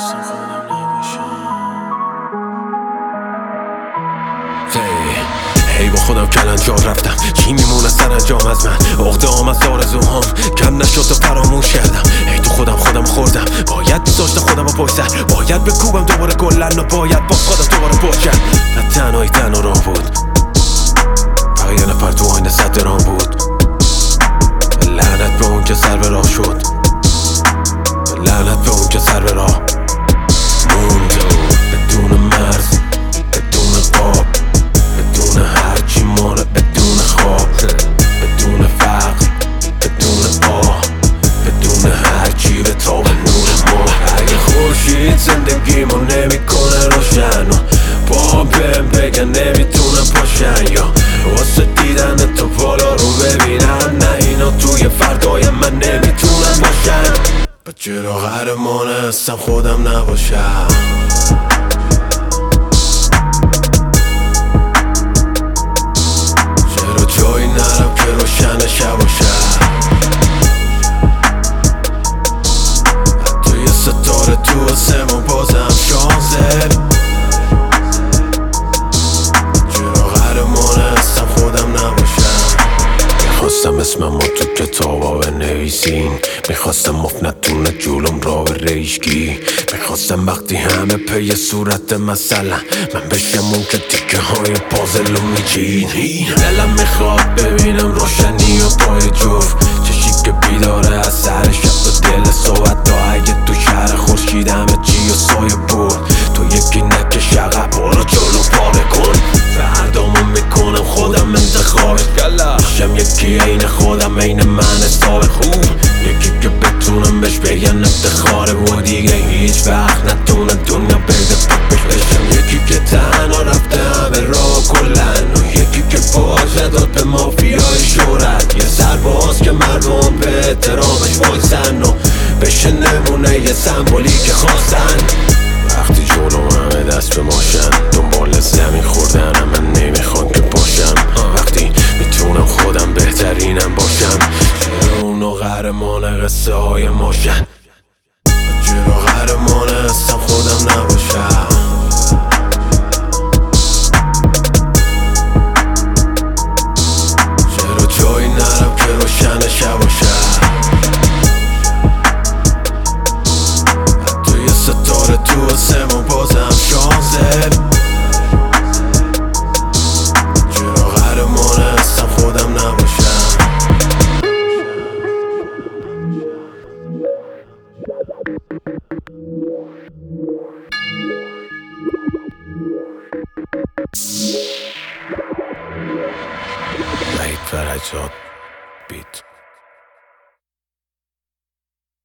خواستم خودم نباشم. هی با خودم کلنجار رفتم، چی میمونه سرانجام از من؟ عقده‌ام از آرزوهام کم نشد و فراموش کردم. هی تو خودم خوردم، باید میذاشتم خودم رو پشت سر، باید بکوبم دوباره گلن و باید باز خودم دوباره پشت کرد. و تنهایی تنها راه بود، فقط یه نفر تو آینه صد درام بود. لعنت به اون که سر به راه شد، لعنت به اون که سر به راه موند. بدون مرز، بدون قاب، بدون هرچی ماره، بدون خواب، بدون فقر، بدون آه، بدون هرچی به تاب نور ماه. اگه خورشید زندگیمو نمیکنه روشن و با بهم بگن نمیتونم پاشن، یا واسه دیدن تو بالا رو ببینن، نه اینا توی فردای من نمیتونن باشن. با چرا قهرمان هستم خودم نباشم؟ چرا جایی نرم که روشن شب و شب؟ حتی یه ستاره تو آسمون بازم شانسه. چرا قهرمان هستم خودم نباشم؟ میخواستم اسمم تو کتابا بنویسین، میخواستم مفت نتونه جلوم را به ریشگی، میخواستم وقتی همه پی صورت مثلا من بشم اون که تیکه های پازل رو میچین. دلم میخواد ببینم روشنی و پای جفت، چشی که بیداره از سر شب و دل صحبت تا اگه تو شهر خورشید همه چی و سایه برد، تو یکی نکش عقب برو جلو پاره کن. فردامو میکنم خودم انتخابش، میشم یکی عین خودم عین من حساب خوب، یکی که بتونم بهش بگن افتخاره و دیگه هیچ وقت نتونه دنیا بگه پاکش بشم. یکی که تنها رفته همه راه کلن و یکی که باشه داد به مافیای شهرت، یه سرباز که مردم به احترامش وایسن و بشه نمونه یه سمبولی که خواستن. وقتی جلو همه دست به ماشن دنبال زمین خوردن من نمیخوام که باشم، وقتی میتونم خودم بهترینم باشم. چرا اونو قهرمان قصه های ماشن؟ چرا قهرمان هستم خودم نباشم؟ چرا جایی نرم که روشن شب و شب؟ حتی یه ستاره تو آسمون بازم شانسه. چرا قهرمان هستم خودم نباشم؟ وحید فرجاد بیت.